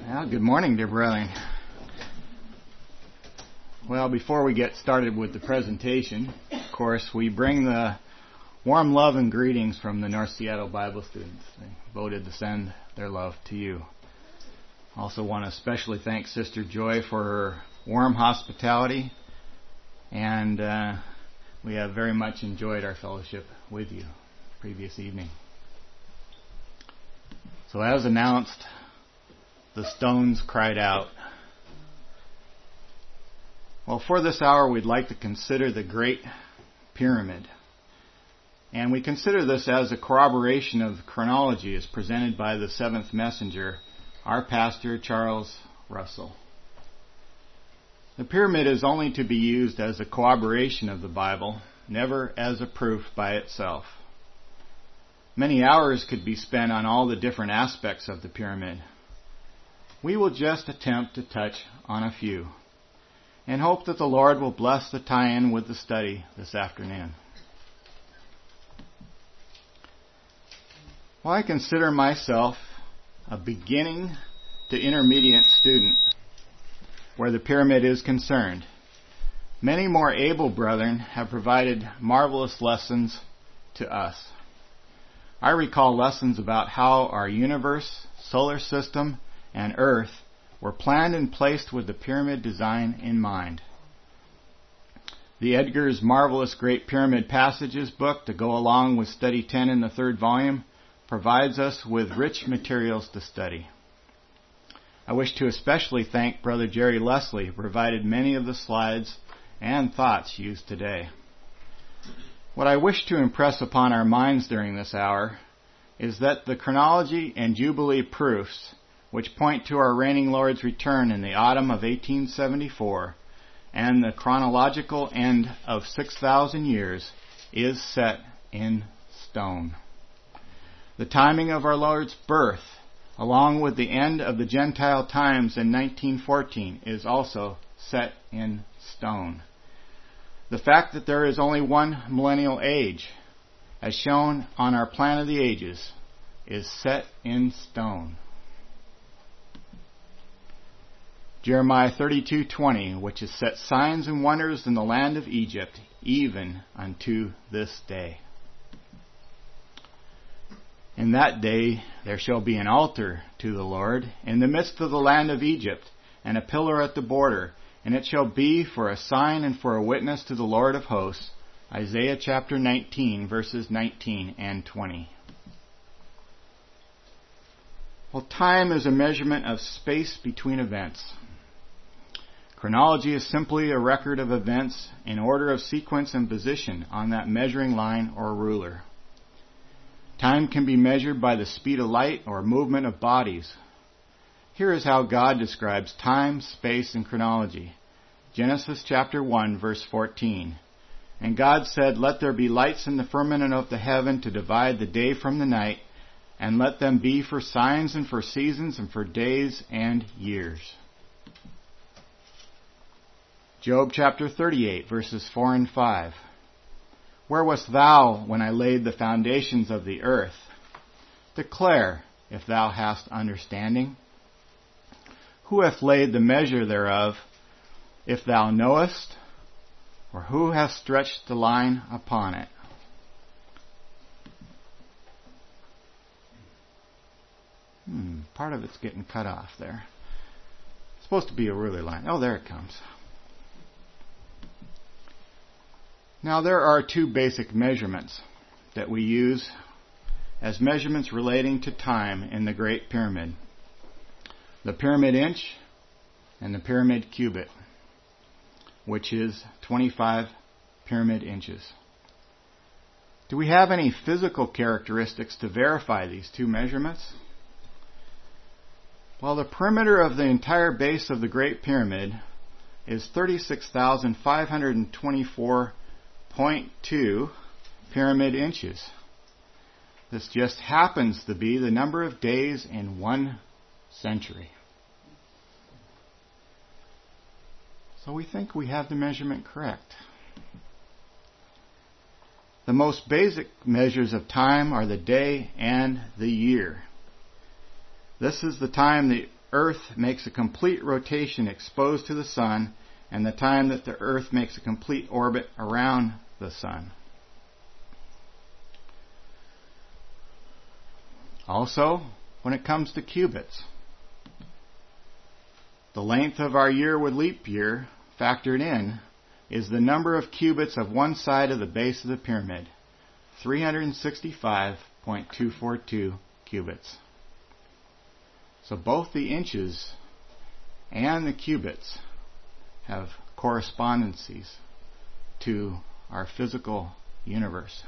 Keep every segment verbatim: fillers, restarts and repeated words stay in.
Well, good morning, dear brethren. Well, before we get started with the presentation, of course, we bring the warm love and greetings from the North Seattle Bible students. They voted to send their love to you. Also want to especially thank Sister Joy for her warm hospitality, and uh, we have very much enjoyed our fellowship with you previous evening. So as announced, the stones cried out. Well, for this hour, we'd like to consider the Great Pyramid. And we consider this as a corroboration of chronology as presented by the seventh messenger, our pastor, Charles Russell. The pyramid is only to be used as a corroboration of the Bible, never as a proof by itself. Many hours could be spent on all the different aspects of the pyramid. We will just attempt to touch on a few, and hope that the Lord will bless the tie-in with the study this afternoon. Well, I consider myself a beginning to intermediate student where the pyramid is concerned. Many more able brethren have provided marvelous lessons to us. I recall lessons about how our universe, solar system, and Earth were planned and placed with the pyramid design in mind. The Edgar's Marvelous Great Pyramid Passages book, to go along with Study ten in the third volume, provides us with rich materials to study. I wish to especially thank Brother Jerry Leslie, who provided many of the slides and thoughts used today. What I wish to impress upon our minds during this hour is that the chronology and Jubilee proofs, which point to our reigning Lord's return in the autumn of eighteen seventy-four, and the chronological end of six thousand years, is set in stone. The timing of our Lord's birth, along with the end of the Gentile times in nineteen fourteen, is also set in stone. The fact that there is only one millennial age, as shown on our plan of the ages, is set in stone. Jeremiah thirty-two twenty, which has set signs and wonders in the land of Egypt, even unto this day. In that day there shall be an altar to the Lord in the midst of the land of Egypt, and a pillar at the border, and it shall be for a sign and for a witness to the Lord of hosts. Isaiah chapter nineteen, verses nineteen and twenty. Well, time is a measurement of space between events. Chronology is simply a record of events in order of sequence and position on that measuring line or ruler. Time can be measured by the speed of light or movement of bodies. Here is how God describes time, space, and chronology. Genesis chapter one, verse fourteen. And God said, Let there be lights in the firmament of the heaven to divide the day from the night, and let them be for signs and for seasons and for days and years. Job chapter thirty-eight, verses four and five. Where wast thou when I laid the foundations of the earth? Declare, if thou hast understanding. Who hath laid the measure thereof, if thou knowest? Or who hath stretched the line upon it? Hmm, part of it's getting cut off there. It's supposed to be a ruler line. Oh, there it comes. Now, there are two basic measurements that we use as measurements relating to time in the Great Pyramid. The pyramid inch and the pyramid cubit, which is twenty-five pyramid inches. Do we have any physical characteristics to verify these two measurements? Well, the perimeter of the entire base of the Great Pyramid is thirty-six thousand five hundred twenty-four zero point two pyramid inches. This just happens to be the number of days in one century. So we think we have the measurement correct. The most basic measures of time are the day and the year. This is the time the Earth makes a complete rotation exposed to the sun, and the time that the Earth makes a complete orbit around the sun. Also, when it comes to cubits, the length of our year with leap year factored in is the number of cubits of one side of the base of the pyramid, three hundred sixty-five point two four two cubits. So both the inches and the cubits have correspondences to our physical universe.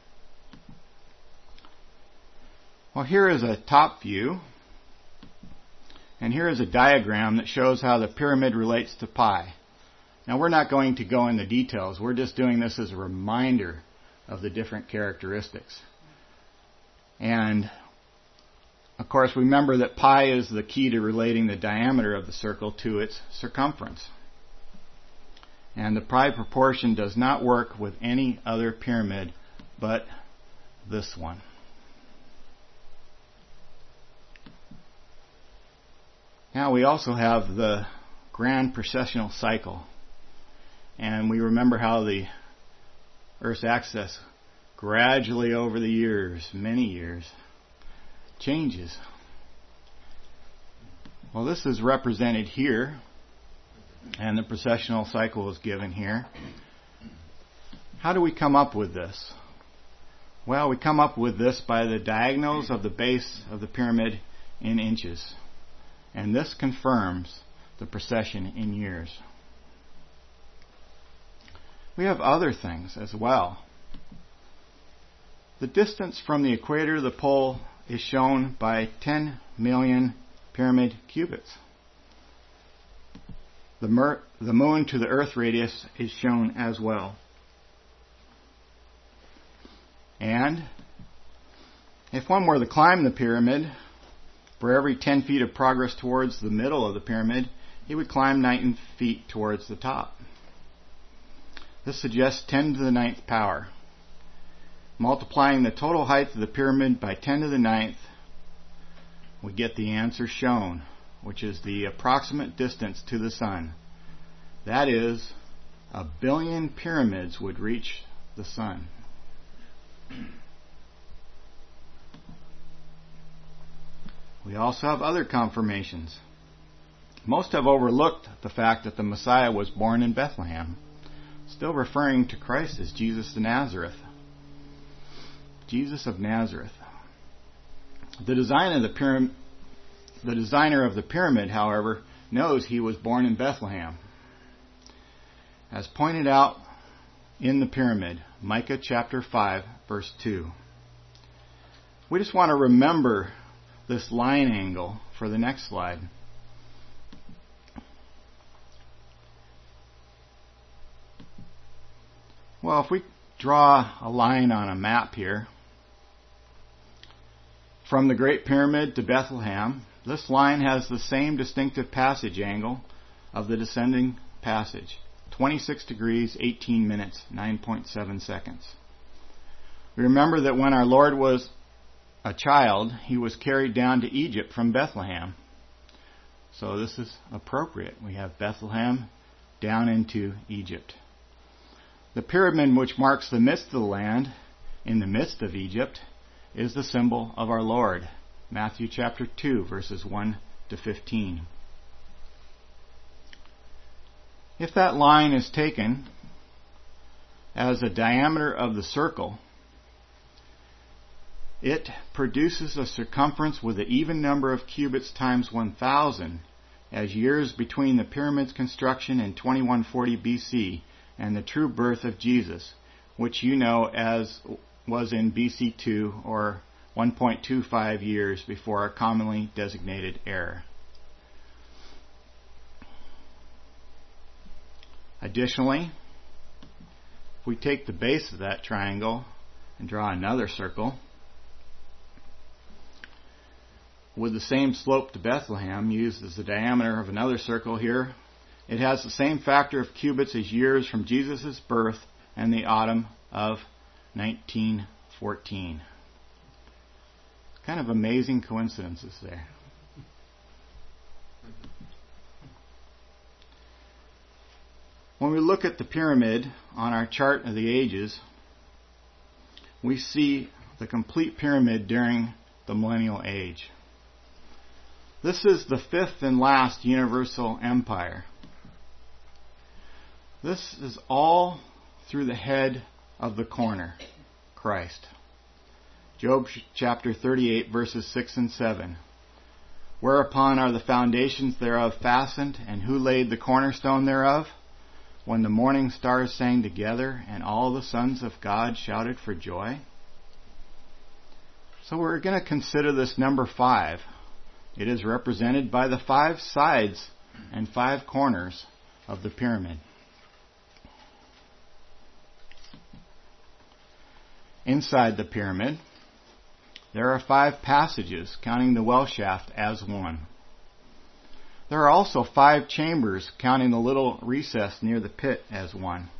Well, here is a top view, and here is a diagram that shows how the pyramid relates to pi. Now, we're not going to go into details. We're just doing this as a reminder of the different characteristics. And, of course, remember that pi is the key to relating the diameter of the circle to its circumference. And the pi proportion does not work with any other pyramid but this one. Now we also have the grand precessional cycle. And we remember how the Earth's axis gradually over the years, many years, changes. Well, this is represented here, and the precessional cycle is given here. How do we come up with this? Well, we come up with this by the diagonals of the base of the pyramid in inches. And this confirms the precession in years. We have other things as well. The distance from the equator to the pole is shown by ten million pyramid cubits. The, mer- the moon to the earth radius is shown as well. And if one were to climb the pyramid, for every ten feet of progress towards the middle of the pyramid, he would climb nine feet towards the top. This suggests ten to the ninth power. Multiplying the total height of the pyramid by ten to the ninth, we get the answer shown, which is the approximate distance to the sun. That is, a billion pyramids would reach the sun. We also have other confirmations. Most have overlooked the fact that the Messiah was born in Bethlehem, still referring to Christ as Jesus of Nazareth. Jesus of Nazareth. The designer of the pyramid, the designer of the pyramid, however, knows he was born in Bethlehem. As pointed out in the pyramid, Micah chapter five, verse two. We just want to remember this line angle for the next slide. Well, if we draw a line on a map here, from the Great Pyramid to Bethlehem, this line has the same distinctive passage angle of the descending passage, twenty-six degrees, eighteen minutes, nine point seven seconds. We remember that when our Lord was a child, he was carried down to Egypt from Bethlehem. So this is appropriate. We have Bethlehem down into Egypt. The pyramid, which marks the midst of the land, in the midst of Egypt, is the symbol of our Lord. Matthew chapter two, verses one to fifteen. If that line is taken as the diameter of the circle, it produces a circumference with an even number of cubits times one thousand, as years between the pyramid's construction in twenty-one forty B C and the true birth of Jesus, which you know as was in B C two, or one point two five years before our commonly designated era. Additionally, if we take the base of that triangle and draw another circle, with the same slope to Bethlehem used as the diameter of another circle here, it has the same factor of cubits as years from Jesus' birth and the autumn of nineteen fourteen. Kind of amazing coincidences there. When we look at the pyramid on our chart of the ages, we see the complete pyramid during the millennial age. This is the fifth and last universal empire. This is all through the head of the corner, Christ. Job chapter thirty-eight, verses six and seven. Whereupon are the foundations thereof fastened, and who laid the cornerstone thereof? When the morning stars sang together, and all the sons of God shouted for joy. So we're going to consider this number five. It is represented by the five sides and five corners of the pyramid. Inside the pyramid, there are five passages, counting the well shaft as one. There are also five chambers, counting the little recess near the pit as one.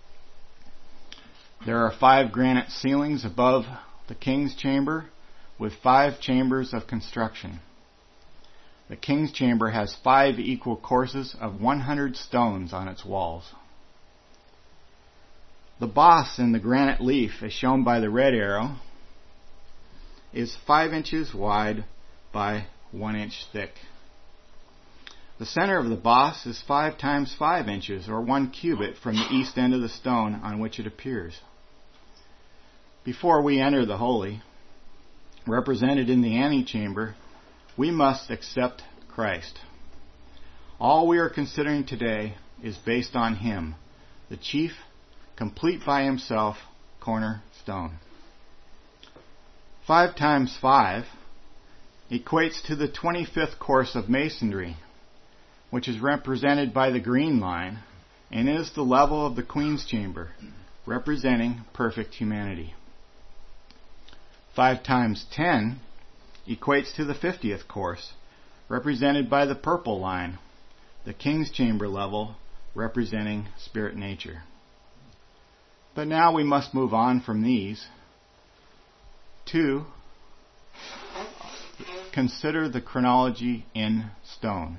There are five granite ceilings above the king's chamber, with five chambers of construction. The king's chamber has five equal courses of one hundred stones on its walls. The boss in the granite leaf, as shown by the red arrow, is five inches wide by one inch thick. The center of the boss is five times five inches, or one cubit, from the east end of the stone on which it appears. Before we enter the holy, represented in the antechamber, we must accept Christ. All we are considering today is based on Him, the chief, complete by Himself, cornerstone. Five times five equates to the twenty-fifth course of masonry, which is represented by the green line, and is the level of the Queen's chamber, representing perfect humanity. Five times ten equates to the fiftieth course, represented by the purple line, the King's chamber level, representing spirit nature. But now we must move on from these to consider the chronology in stone.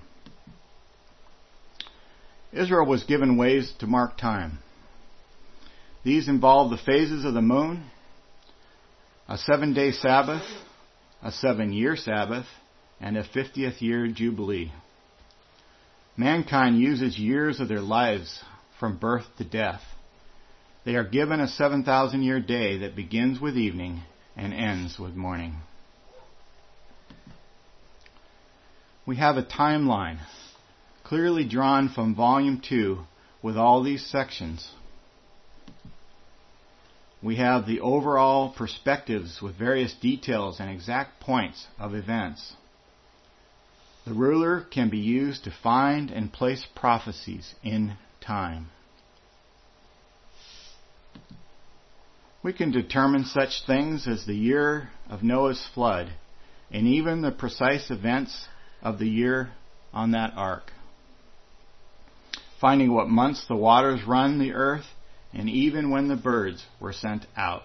Israel was given ways to mark time. These involve the phases of the moon, a seven-day Sabbath, a seven-year Sabbath, and a fiftieth year Jubilee. Mankind uses years of their lives from birth to death. They are given a seven thousand year day that begins with evening and ends with morning. We have a timeline clearly drawn from volume two with all these sections. We have the overall perspectives with various details and exact points of events. The ruler can be used to find and place prophecies in time. We can determine such things as the year of Noah's flood, and even the precise events of the year on that ark. Finding what months the waters run the earth, and even when the birds were sent out.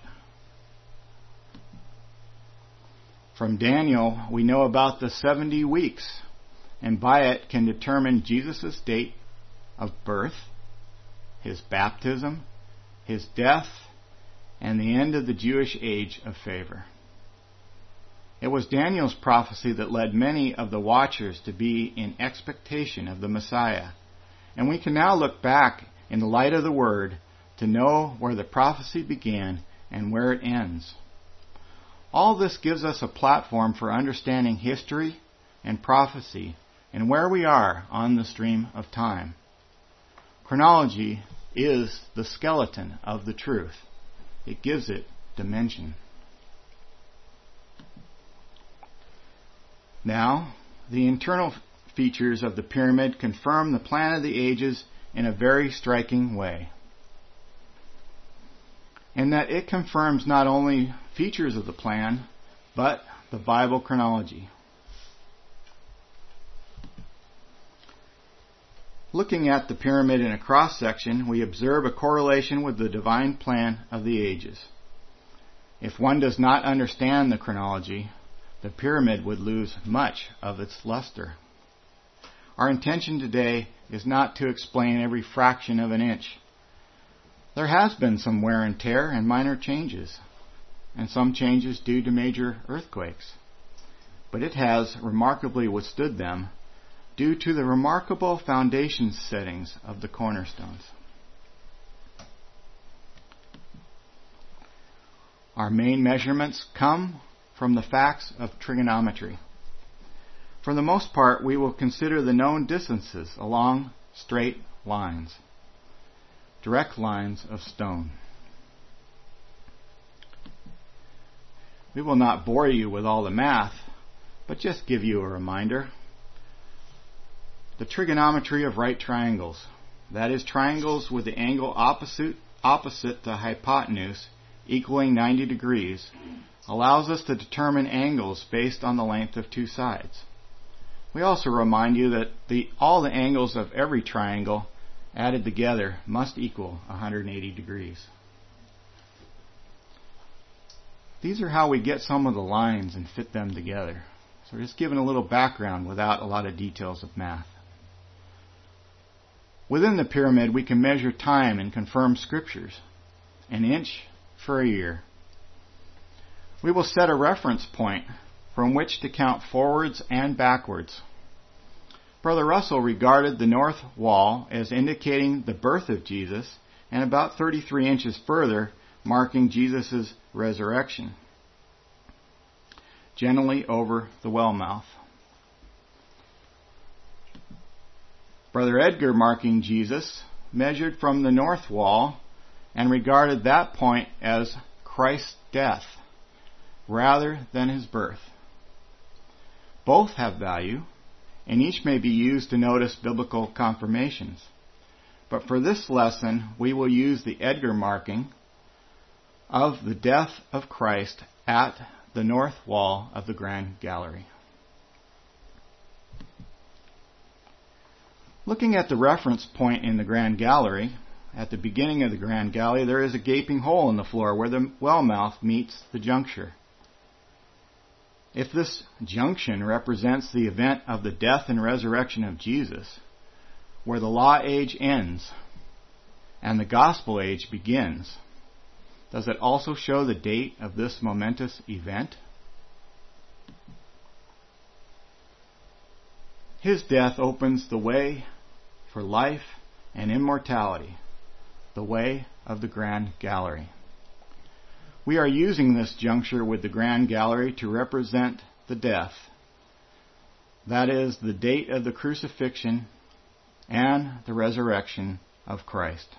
From Daniel, we know about the seventy weeks, and by it can determine Jesus' date of birth, His baptism, His death, and the end of the Jewish age of favor. It was Daniel's prophecy that led many of the watchers to be in expectation of the Messiah, and we can now look back in the light of the Word to know where the prophecy began and where it ends. All this gives us a platform for understanding history and prophecy and where we are on the stream of time. Chronology is the skeleton of the truth. It gives it dimension. Now, the internal features of the pyramid confirm the plan of the ages in a very striking way. In that it confirms not only features of the plan, but the Bible chronology. Looking at the pyramid in a cross-section, we observe a correlation with the divine plan of the ages. If one does not understand the chronology, the pyramid would lose much of its luster. Our intention today is not to explain every fraction of an inch. There has been some wear and tear and minor changes, and some changes due to major earthquakes. But it has remarkably withstood them due to the remarkable foundation settings of the cornerstones. Our main measurements come from the facts of trigonometry. For the most part, we will consider the known distances along straight lines, direct lines of stone. We will not bore you with all the math, but just give you a reminder. The trigonometry of right triangles, that is, triangles with the angle opposite, opposite the hypotenuse equaling ninety degrees, allows us to determine angles based on the length of two sides. We also remind you that the, all the angles of every triangle added together must equal one hundred eighty degrees. These are how we get some of the lines and fit them together. So we're just giving a little background without a lot of details of math. Within the pyramid, we can measure time and confirm scriptures, an inch for a year. We will set a reference point from which to count forwards and backwards. Brother Russell regarded the north wall as indicating the birth of Jesus, and about thirty-three inches further marking Jesus' resurrection, generally over the well mouth. Brother Edgar, marking Jesus, measured from the north wall and regarded that point as Christ's death rather than his birth. Both have value, and each may be used to notice biblical confirmations. But for this lesson, we will use the Edgar marking of the death of Christ at the north wall of the Grand Gallery. Looking at the reference point in the Grand Gallery, at the beginning of the Grand Gallery, there is a gaping hole in the floor where the well mouth meets the juncture. If this junction represents the event of the death and resurrection of Jesus, where the law age ends and the gospel age begins, does it also show the date of this momentous event? His death opens the way for life and immortality, the way of the Grand Gallery. We are using this juncture with the Grand Gallery to represent the death. That is, the date of the crucifixion and the resurrection of Christ.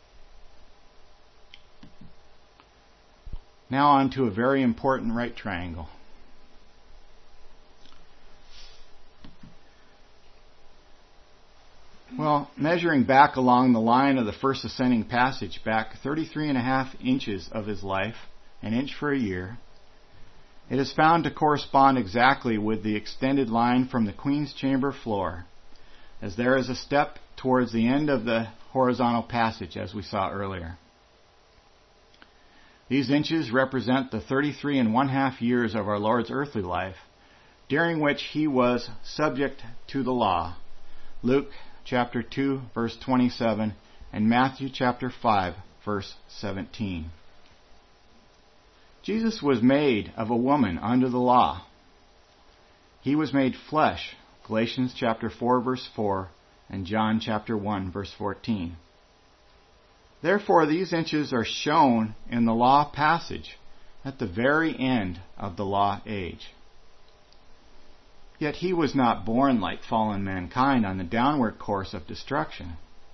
Now on to a very important right triangle. Well, measuring back along the line of the first ascending passage, back thirty-three and a half inches of his life, an inch for a year, it is found to correspond exactly with the extended line from the Queen's Chamber floor, as there is a step towards the end of the horizontal passage, as we saw earlier. These inches represent the thirty-three and one half years of our Lord's earthly life, during which he was subject to the law. Luke chapter two, verse twenty-seven, and Matthew chapter five, verse seventeen. Jesus was made of a woman under the law. He was made flesh, Galatians chapter four, verse four, and John chapter one, verse fourteen. Therefore, these inches are shown in the law passage at the very end of the law age. Yet he was not born like fallen mankind on the downward course of destruction.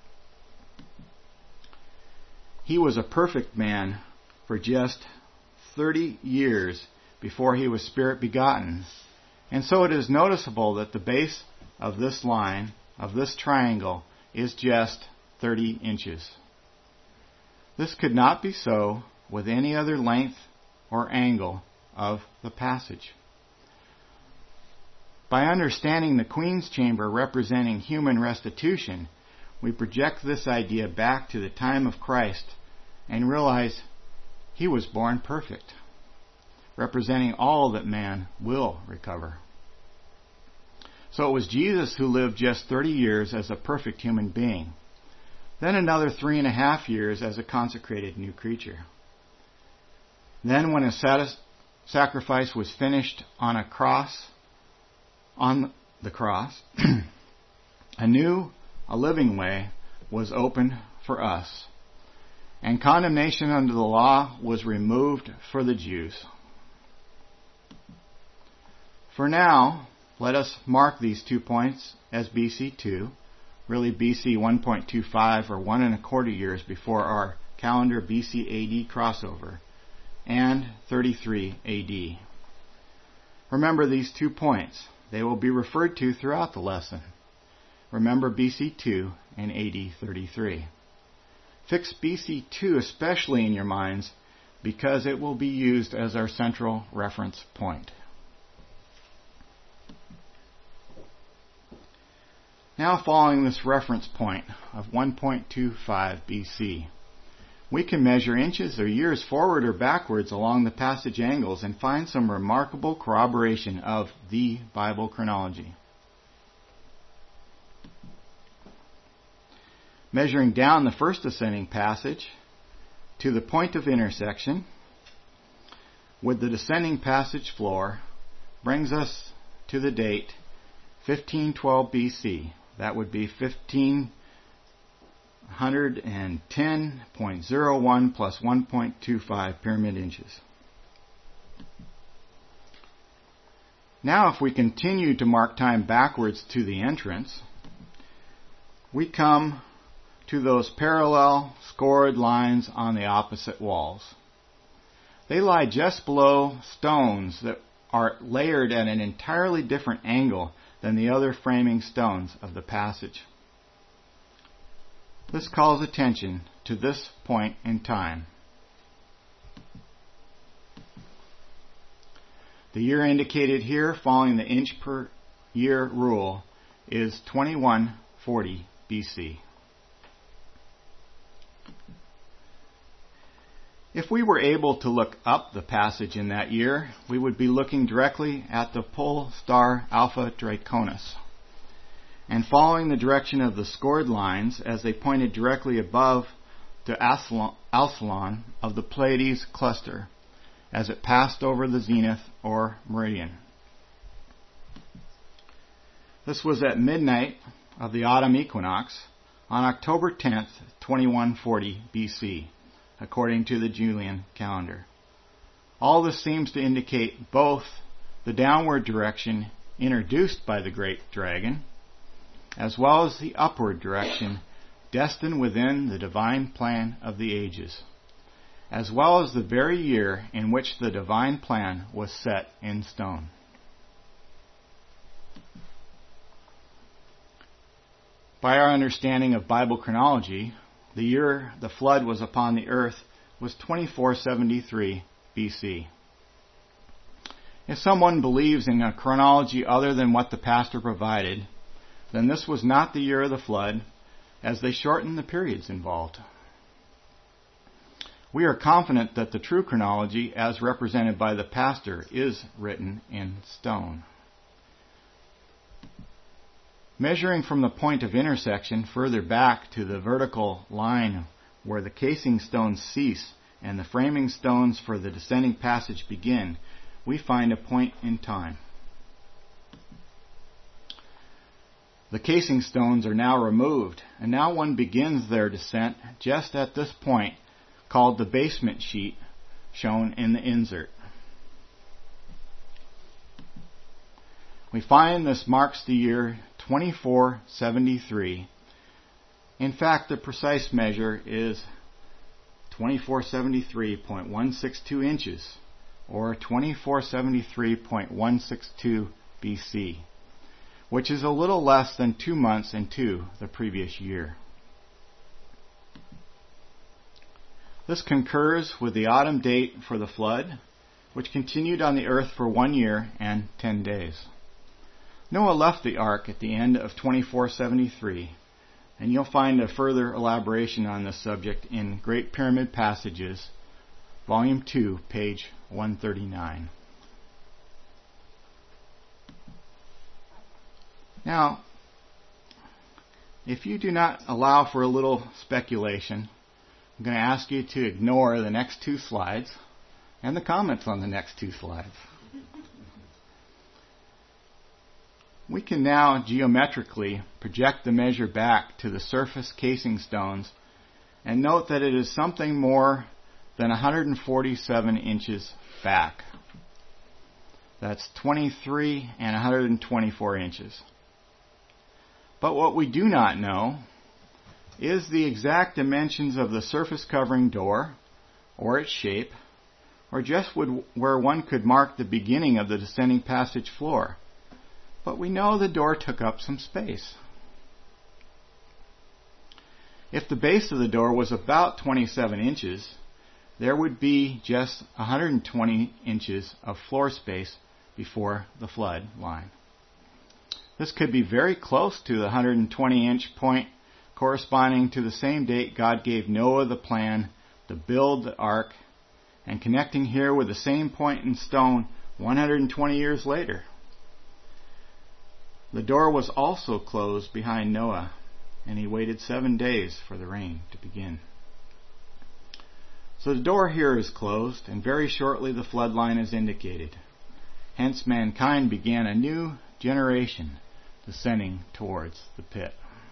He was a perfect man for just thirty years before he was spirit begotten. And so it is noticeable that the base of this line, of this triangle, is just thirty inches. This could not be so with any other length or angle of the passage. By understanding the Queen's Chamber representing human restitution, we project this idea back to the time of Christ and realize he was born perfect, representing all that man will recover. So it was Jesus who lived just thirty years as a perfect human being, then another three and a half years as a consecrated new creature. Then when a satis- sacrifice was finished on a cross, on the cross, a new, a living way was opened for us, and condemnation under the law was removed for the Jews. For now, let us mark these two points as B C two, really B C one point two five or one and a quarter years before our calendar B C A D crossover, and thirty-three A D. Remember these two points. They will be referred to throughout the lesson. Remember B C two and A D thirty-three. Fix B C two especially in your minds because it will be used as our central reference point. Now, following this reference point of one point two five B C, we can measure inches or years forward or backwards along the passage angles and find some remarkable corroboration of the Bible chronology. Measuring down the first ascending passage to the point of intersection with the descending passage floor brings us to the date fifteen twelve B C. That would be fifteen ten point zero one plus one point two five pyramid inches. Now, if we continue to mark time backwards to the entrance, we come to those parallel scored lines on the opposite walls. They lie just below stones that are layered at an entirely different angle than the other framing stones of the passage. This calls attention to this point in time. The year indicated here, following the inch per year rule, is twenty-one forty B C. If we were able to look up the passage in that year, we would be looking directly at the pole star Alpha Draconis, and following the direction of the scored lines as they pointed directly above to Alcyon of the Pleiades cluster as it passed over the zenith or meridian. This was at midnight of the autumn equinox on October tenth, twenty-one forty B C. According to the Julian calendar. All this seems to indicate both the downward direction introduced by the great dragon, as well as the upward direction destined within the divine plan of the ages, as well as the very year in which the divine plan was set in stone. By our understanding of Bible chronology, the year the flood was upon the earth was twenty-four seventy-three B C. If someone believes in a chronology other than what the pastor provided, then this was not the year of the flood, as they shortened the periods involved. We are confident that the true chronology, as represented by the pastor, is written in stone. Measuring from the point of intersection further back to the vertical line where the casing stones cease and the framing stones for the descending passage begin, we find a point in time. The casing stones are now removed, and now one begins their descent just at this point, called the basement sheet, shown in the insert. We find this marks the year twenty-four seventy-three. In fact, the precise measure is twenty-four seventy-three point one six two inches, or twenty-four seventy-three point one six two B C, which is a little less than two months into the previous year. This concurs with the autumn date for the flood, which continued on the earth for one year and ten days. Noah left the ark at the end of twenty-four seventy-three, and you'll find a further elaboration on this subject in Great Pyramid Passages, Volume two, page one thirty-nine. Now, if you do not allow for a little speculation, I'm going to ask you to ignore the next two slides and the comments on the next two slides. We can now geometrically project the measure back to the surface casing stones and note that it is something more than one hundred forty-seven inches back. That's twenty-three and one hundred twenty-four inches. But what we do not know is the exact dimensions of the surface covering door, or its shape, or just would, where one could mark the beginning of the descending passage floor. But we know the door took up some space. If the base of the door was about twenty-seven inches, there would be just one hundred twenty inches of floor space before the flood line. This could be very close to the one hundred twenty inch point corresponding to the same date God gave Noah the plan to build the ark, and connecting here with the same point in stone one hundred twenty years later. The door was also closed behind Noah, and he waited seven days for the rain to begin. So the door here is closed, and very shortly the flood line is indicated. Hence mankind began a new generation descending towards the pit.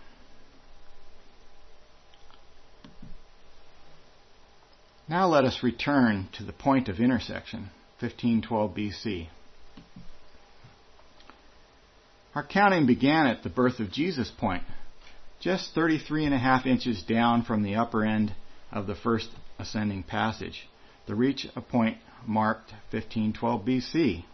Now let us return to the point of intersection, fifteen twelve B C. Our counting began at the birth of Jesus point, just thirty-three and a half inches down from the upper end of the first ascending passage, to reach a point marked fifteen twelve B C.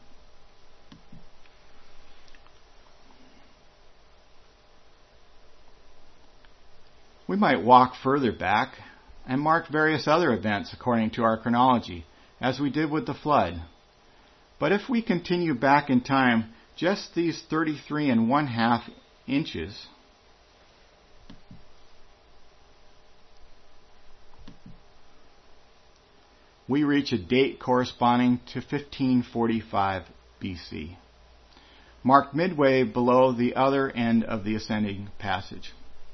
We might walk further back and mark various other events according to our chronology, as we did with the flood. But if we continue back in time just these thirty-three and one half inches, we reach a date corresponding to fifteen forty-five B C, marked midway below the other end of the ascending passage.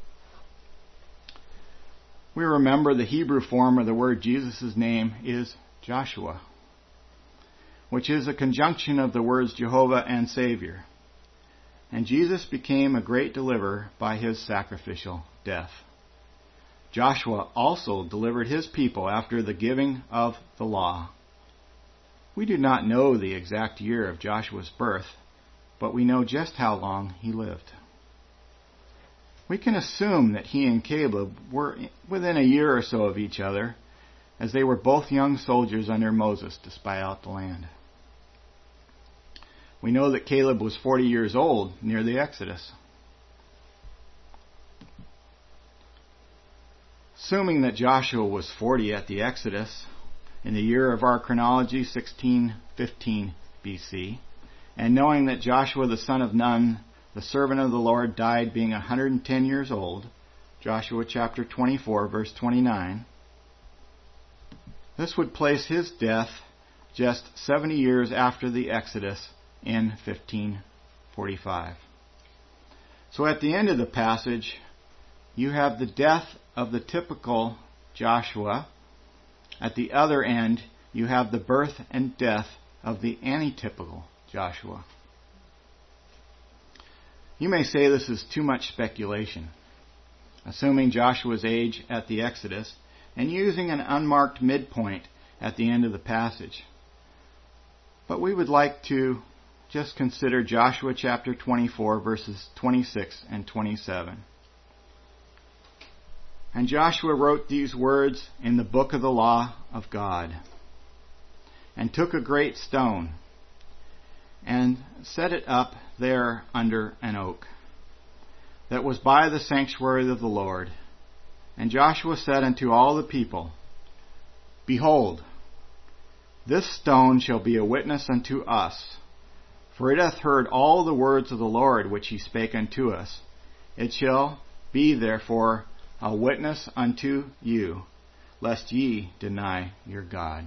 We remember the Hebrew form of the word Jesus' name is Joshua, which is a conjunction of the words Jehovah and Savior. And Jesus became a great deliverer by his sacrificial death. Joshua also delivered his people after the giving of the law. We do not know the exact year of Joshua's birth, but we know just how long he lived. We can assume that he and Caleb were within a year or so of each other, as they were both young soldiers under Moses to spy out the land. We know that Caleb was forty years old near the Exodus. Assuming that Joshua was forty at the Exodus, in the year of our chronology, sixteen fifteen B C, and knowing that Joshua the son of Nun, the servant of the Lord, died being one hundred ten years old, Joshua chapter twenty-four, verse twenty-nine, this would place his death just seventy years after the Exodus in fifteen forty-five. So at the end of the passage, you have the death of the typical Joshua. At the other end, you have the birth and death of the antitypical Joshua. You may say this is too much speculation, assuming Joshua's age at the Exodus and using an unmarked midpoint at the end of the passage. But we would like to just consider Joshua chapter twenty-four, verses twenty-six and twenty-seven. And Joshua wrote these words in the book of the law of God, and took a great stone, and set it up there under an oak, that was by the sanctuary of the Lord. And Joshua said unto all the people, Behold, this stone shall be a witness unto us, for it hath heard all the words of the Lord which he spake unto us. It shall be therefore a witness unto you, lest ye deny your God.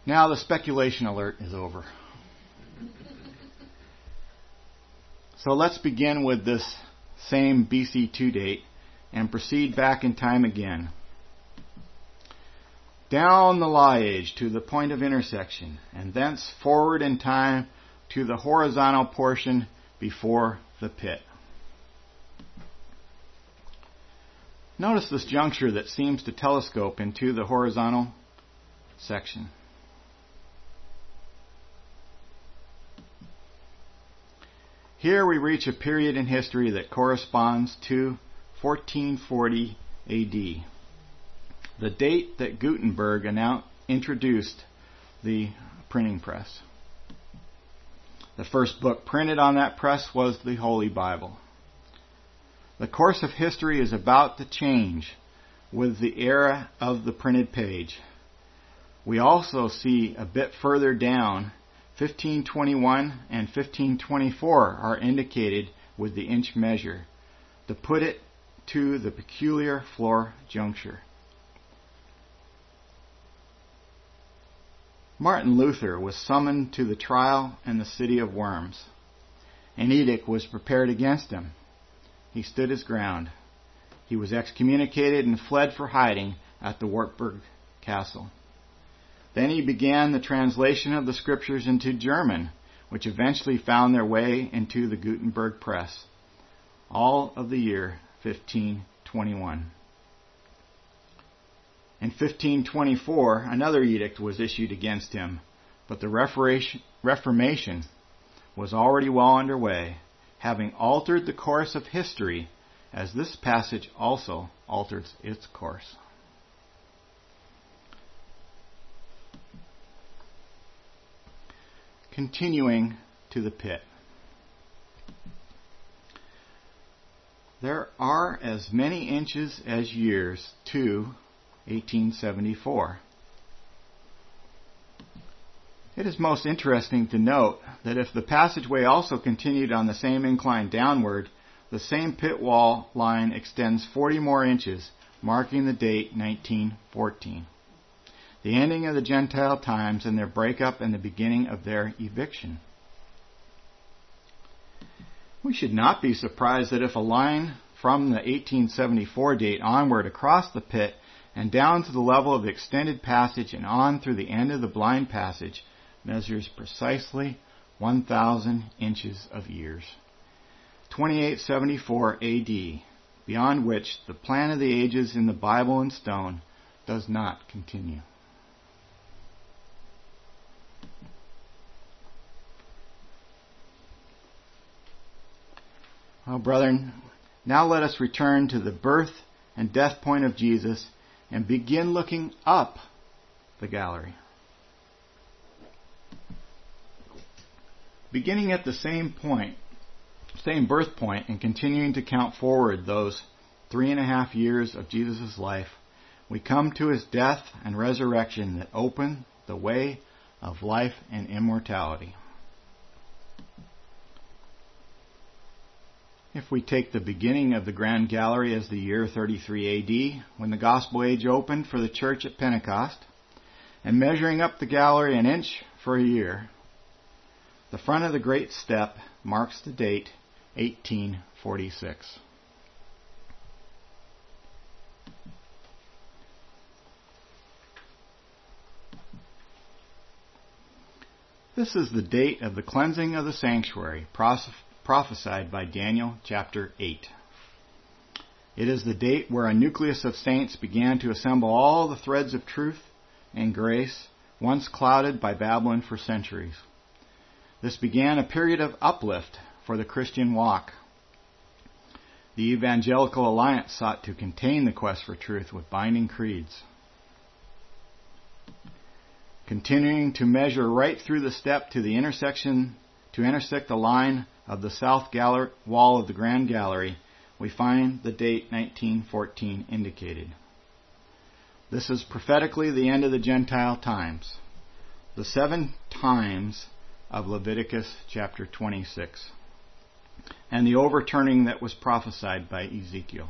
Now the speculation alert is over. So let's begin with this same B C two date and proceed back in time again. Down the lie age to the point of intersection, and thence forward in time to the horizontal portion before the pit. Notice this juncture that seems to telescope into the horizontal section. Here we reach a period in history that corresponds to fourteen forty A D, the date that Gutenberg announced, introduced the printing press. The first book printed on that press was the Holy Bible. The course of history is about to change with the era of the printed page. We also see a bit further down, fifteen twenty-one and fifteen twenty-four are indicated with the inch measure to put it to the peculiar floor juncture. Martin Luther was summoned to the trial in the city of Worms. An edict was prepared against him. He stood his ground. He was excommunicated and fled for hiding at the Wartburg Castle. Then he began the translation of the scriptures into German, which eventually found their way into the Gutenberg press, all of the year fifteen twenty-one. In fifteen twenty-four, another edict was issued against him, but the Reformation was already well underway, having altered the course of history, as this passage also alters its course. Continuing to the pit. There are as many inches as years to eighteen seventy-four. It is most interesting to note that if the passageway also continued on the same incline downward, the same pit wall line extends forty more inches, marking the date nineteen fourteen. The ending of the Gentile times and their breakup and the beginning of their eviction. We should not be surprised that if a line from the eighteen seventy-four date onward across the pit and down to the level of the extended passage and on through the end of the blind passage measures precisely one thousand inches of years. twenty-eight seventy-four A D, beyond which the plan of the ages in the Bible in stone does not continue. Well, brethren, now let us return to the birth and death point of Jesus and begin looking up the gallery. Beginning at the same point, same birth point, and continuing to count forward those three and a half years of Jesus' life, we come to his death and resurrection that open the way of life and immortality. If we take the beginning of the Grand Gallery as the year thirty-three A D, when the Gospel Age opened for the church at Pentecost, and measuring up the gallery an inch for a year, the front of the great step marks the date eighteen forty-six. This is the date of the cleansing of the sanctuary, prophesied by Daniel chapter eight. It is the date where a nucleus of saints began to assemble all the threads of truth and grace, once clouded by Babylon for centuries. This began a period of uplift for the Christian walk. The Evangelical Alliance sought to contain the quest for truth with binding creeds. Continuing to measure right through the step to the intersection, to intersect the line of the south gallery, wall of the Grand Gallery, we find the date nineteen fourteen indicated. This is prophetically the end of the Gentile times, the seven times of Leviticus chapter twenty-six, and the overturning that was prophesied by Ezekiel.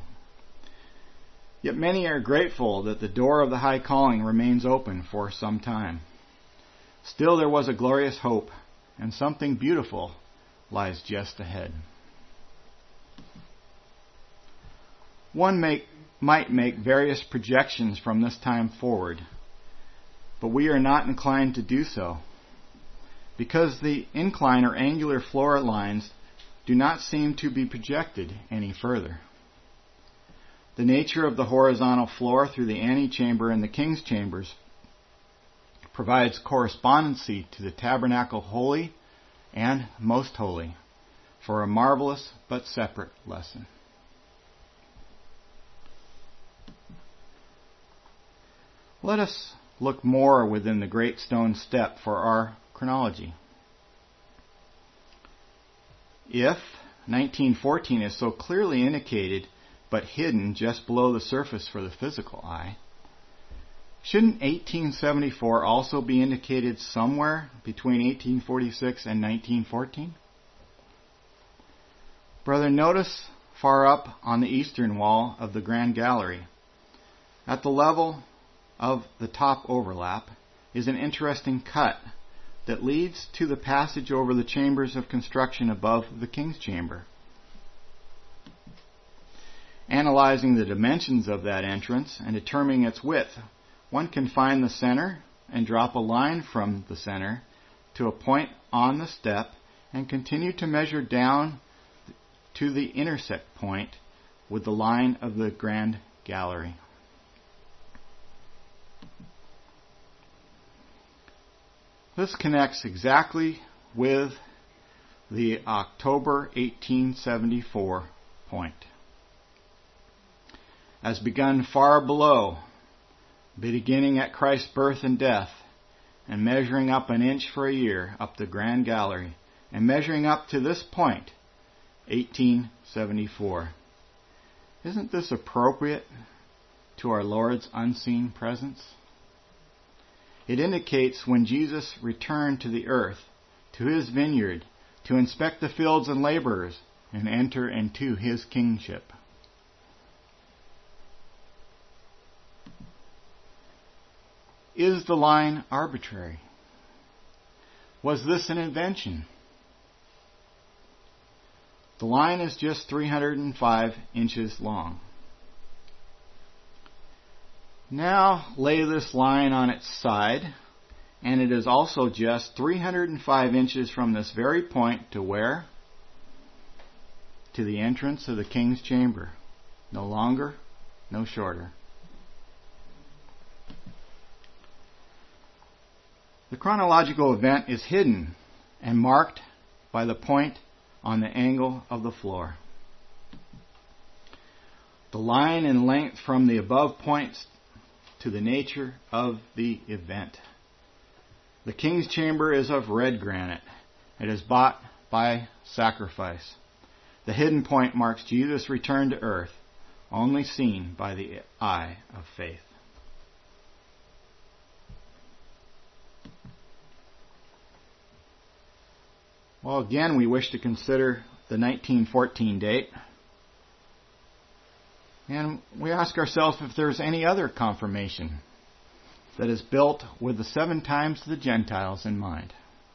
Yet many are grateful that the door of the high calling remains open for some time. Still there was a glorious hope, and something beautiful lies just ahead. One make, might make various projections from this time forward, but we are not inclined to do so, because the incline or angular floor lines do not seem to be projected any further. The nature of the horizontal floor through the antechamber and the king's chambers provides correspondency to the tabernacle holy and most holy for a marvelous but separate lesson. Let us look more within the great stone step for our chronology. If nineteen fourteen is so clearly indicated but hidden just below the surface for the physical eye, shouldn't eighteen seventy-four also be indicated somewhere between eighteen forty-six and nineteen fourteen? Brethren, notice far up on the eastern wall of the Grand Gallery, at the level of the top overlap, is an interesting cut that leads to the passage over the chambers of construction above the king's chamber. Analyzing the dimensions of that entrance and determining its width, one can find the center and drop a line from the center to a point on the step and continue to measure down to the intersect point with the line of the Grand Gallery. This connects exactly with the October eighteen seventy-four point. As begun far below, beginning at Christ's birth and death, and measuring up an inch for a year up the Grand Gallery, and measuring up to this point, eighteen seventy-four. Isn't this appropriate to our Lord's unseen presence? It indicates when Jesus returned to the earth, to his vineyard, to inspect the fields and laborers, and enter into his kingship. Is the line arbitrary? Was this an invention? The line is just three hundred five inches long. Now lay this line on its side, and it is also just three hundred five inches from this very point to where? To the entrance of the king's chamber. No longer, no shorter. The chronological event is hidden and marked by the point on the angle of the floor. The line in length from the above points to the nature of the event. The king's chamber is of red granite. It is bought by sacrifice. The hidden point marks Jesus' return to earth, only seen by the eye of faith. Well, again, we wish to consider the nineteen fourteen date. And we ask ourselves if there's any other confirmation that is built with the seven times to the Gentiles in mind.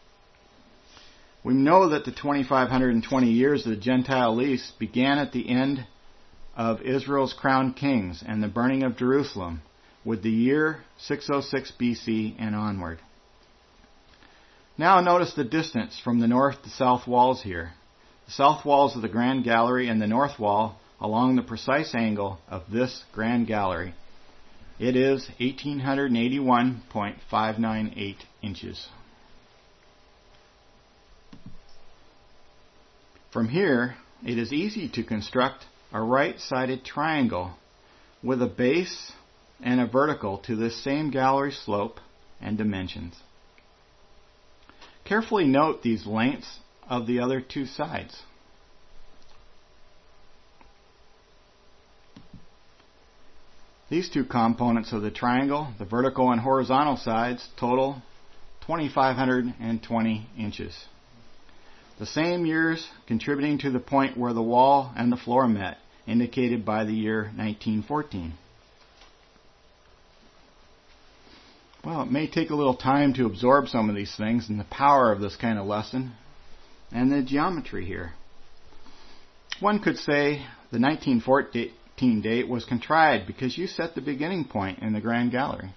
We know that the two thousand five hundred twenty years of the Gentile lease began at the end of Israel's crowned kings and the burning of Jerusalem with the year six oh six B C and onward. Now notice the distance from the north to south walls here. The south walls of the Grand Gallery and the north wall along the precise angle of this Grand Gallery. It is one thousand eight hundred eighty-one point five nine eight inches. From here, it is easy to construct a right-sided triangle with a base and a vertical to this same gallery slope and dimensions. Carefully note these lengths of the other two sides. These two components of the triangle, the vertical and horizontal sides, total two thousand five hundred twenty inches. The same years contributing to the point where the wall and the floor met, indicated by the year nineteen fourteen. Well, it may take a little time to absorb some of these things and the power of this kind of lesson and the geometry here. One could say the nineteen fourteen date was contrived because you set the beginning point in the Grand Gallery.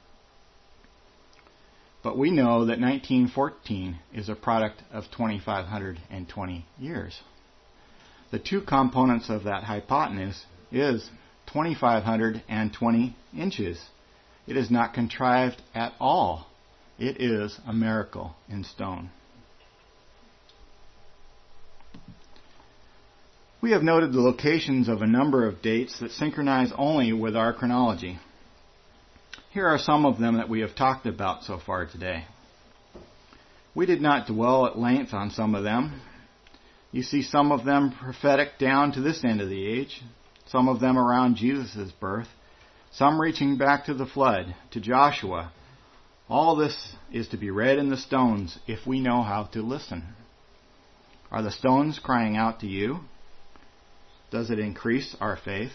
But we know that nineteen fourteen is a product of two thousand five hundred twenty years. The two components of that hypotenuse is two thousand five hundred twenty inches. It is not contrived at all. It is a miracle in stone. We have noted the locations of a number of dates that synchronize only with our chronology. Here are some of them that we have talked about so far today. We did not dwell at length on some of them. You see some of them prophetic down to this end of the age, some of them around Jesus' birth, some reaching back to the flood, to Joshua. All this is to be read in the stones if we know how to listen. Are the stones crying out to you? Does it increase our faith?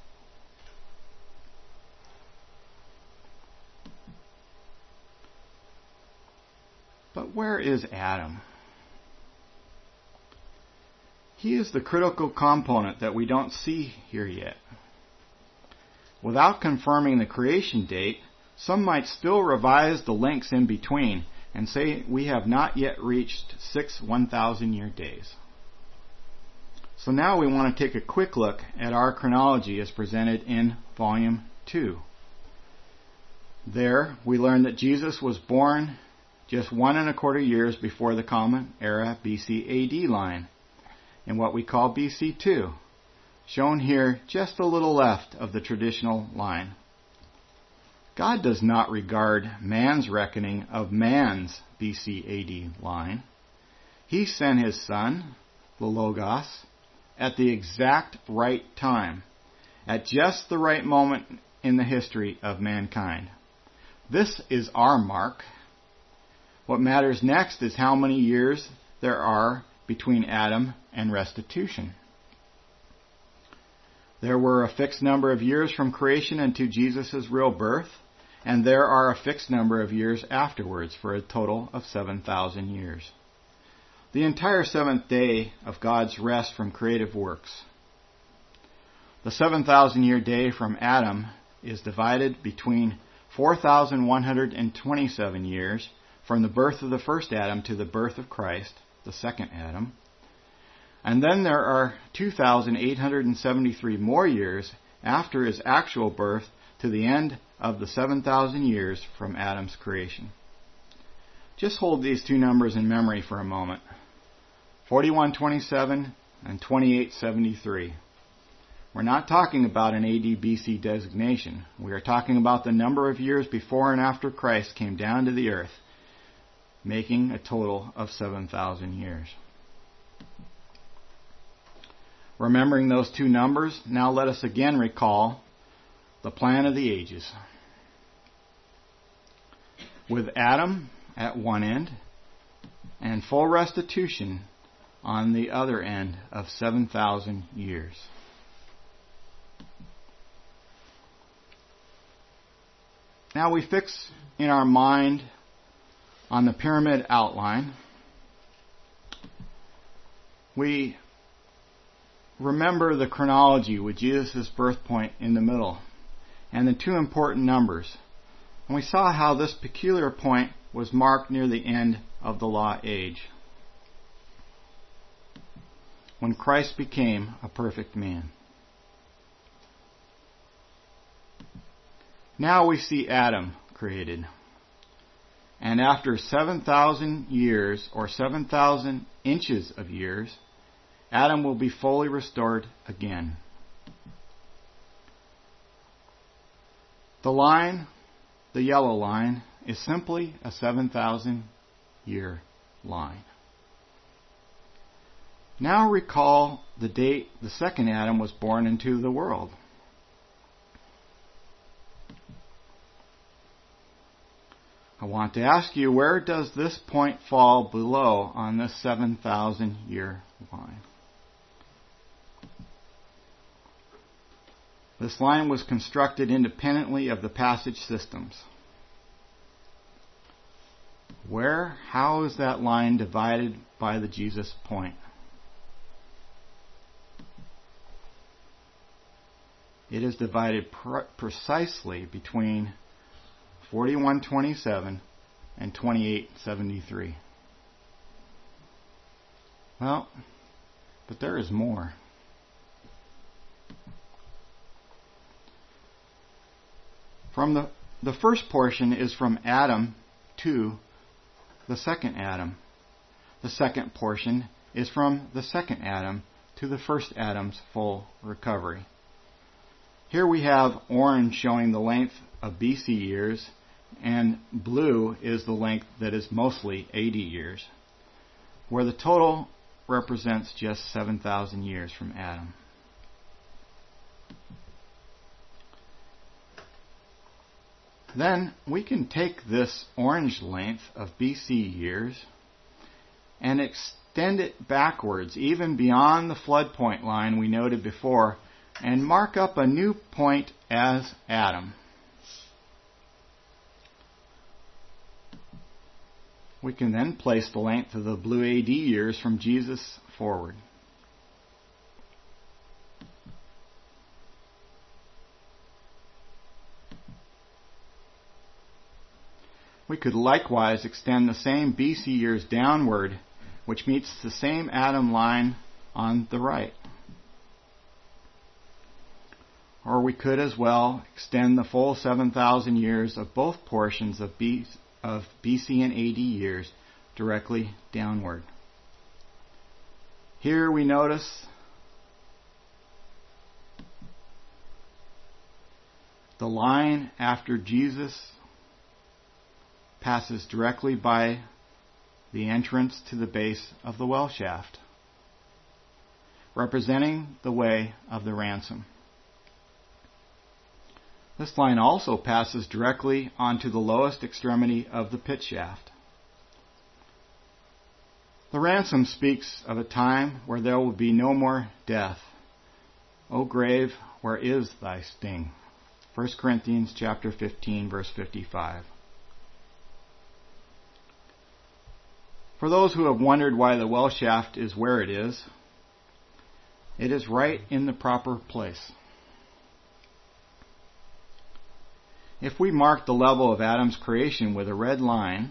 But where is Adam? He is the critical component that we don't see here yet. Without confirming the creation date, some might still revise the links in between and say we have not yet reached six one thousand year days. So now we want to take a quick look at our chronology as presented in Volume two. There we learn that Jesus was born just one and a quarter years before the Common Era B C A D line, in what we call B C two, shown here just a little left of the traditional line. God does not regard man's reckoning of man's B C A D line. He sent His Son, the Logos, at the exact right time, at just the right moment in the history of mankind. This is our mark. What matters next is how many years there are between Adam and restitution. There were a fixed number of years from creation unto Jesus' real birth, and there are a fixed number of years afterwards for a total of seven thousand years. The entire seventh day of God's rest from creative works. The seven thousand year day from Adam is divided between four thousand one hundred twenty-seven years from the birth of the first Adam to the birth of Christ, the second Adam. And then there are two thousand eight hundred seventy-three more years after his actual birth to the end of the seven thousand years from Adam's creation. Just hold these two numbers in memory for a moment. forty-one twenty-seven and twenty-eight seventy-three. We're not talking about an A D B C designation. We are talking about the number of years before and after Christ came down to the earth, making a total of seven thousand years. Remembering those two numbers, now let us again recall the plan of the ages. With Adam at one end and full restitution on the other end of seven thousand years. Now we fix in our mind on the pyramid outline. We remember the chronology with Jesus' birth point in the middle and the two important numbers. And we saw how this peculiar point was marked near the end of the law age, when Christ became a perfect man. Now we see Adam created. And after seven thousand years, or seven thousand inches of years, Adam will be fully restored again. The line, the yellow line, is simply a seven thousand year line. Now recall the date the second Adam was born into the world. I want to ask you, where does this point fall below on this seven thousand year line? This line was constructed independently of the passage systems. Where, how is that line divided by the Jesus point? It is divided pr- precisely between forty-one twenty-seven and twenty-eight seventy-three. Well, but there is more. From the, the first portion is from Adam to the second Adam. The second portion is from the second Adam to the first Adam's full recovery. Here we have orange showing the length of B C years, and blue is the length that is mostly A D years, where the total represents just seven thousand years from Adam. Then we can take this orange length of B C years and extend it backwards, even beyond the flood point line we noted before, and mark up a new point as Adam. We can then place the length of the blue A D years from Jesus forward. We could likewise extend the same B C years downward, which meets the same Adam line on the right. Or we could as well extend the full seven thousand years of both portions of B, of B C and A D years directly downward. Here we notice the line after Jesus passes directly by the entrance to the base of the well shaft, representing the way of the ransom. This line also passes directly onto the lowest extremity of the pit shaft. The ransom speaks of a time where there will be no more death. O grave, where is thy sting? First Corinthians chapter fifteen, verse fifty-five. For those who have wondered why the well shaft is where it is, it is right in the proper place. If we mark the level of Adam's creation with a red line,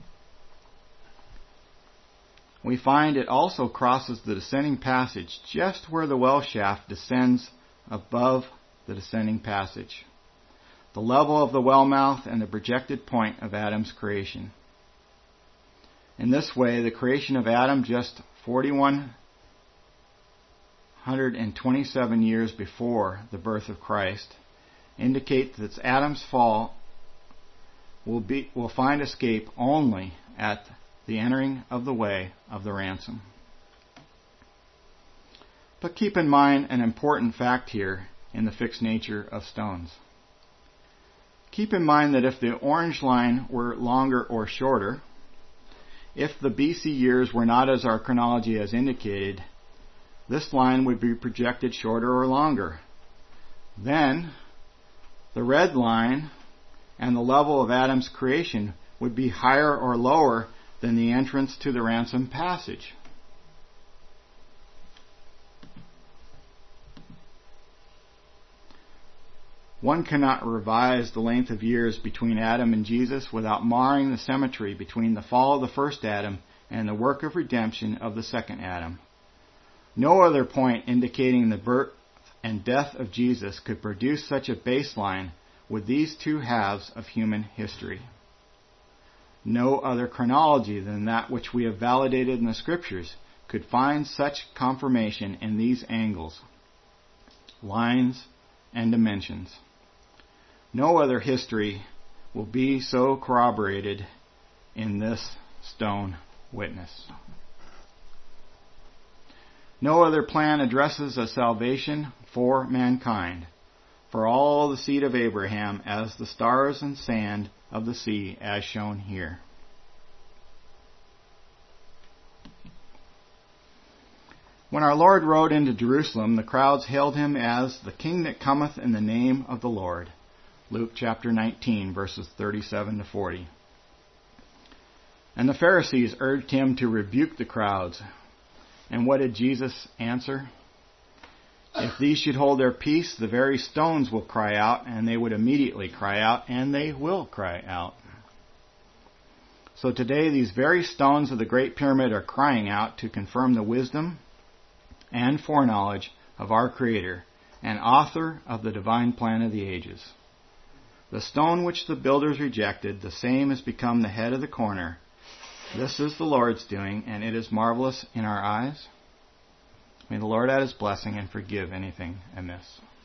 we find it also crosses the descending passage just where the well shaft descends above the descending passage, the level of the well mouth and the projected point of Adam's creation. In this way, the creation of Adam just forty-one twenty-seven years before the birth of Christ indicates that Adam's fall will be will find escape only at the entering of the way of the ransom. But keep in mind an important fact here in the fixed nature of stones. Keep in mind that if the orange line were longer or shorter, if the B C years were not as our chronology has indicated, this line would be projected shorter or longer. Then, the red line and the level of Adam's creation would be higher or lower than the entrance to the ransom passage. One cannot revise the length of years between Adam and Jesus without marring the symmetry between the fall of the first Adam and the work of redemption of the second Adam. No other point indicating the birth and death of Jesus could produce such a baseline with these two halves of human history. No other chronology than that which we have validated in the Scriptures could find such confirmation in these angles, lines, and dimensions. No other history will be so corroborated in this stone witness. No other plan addresses a salvation for mankind, for all the seed of Abraham, as the stars and sand of the sea, as shown here. When our Lord rode into Jerusalem, the crowds hailed him as the King that cometh in the name of the Lord. Luke chapter nineteen, verses thirty-seven to forty. And the Pharisees urged him to rebuke the crowds. And what did Jesus answer? If these should hold their peace, the very stones will cry out, and they would immediately cry out, and they will cry out. So today, these very stones of the Great Pyramid are crying out to confirm the wisdom and foreknowledge of our Creator and author of the divine plan of the ages. The stone which the builders rejected, the same has become the head of the corner. This is the Lord's doing, and it is marvelous in our eyes. May the Lord add His blessing and forgive anything amiss.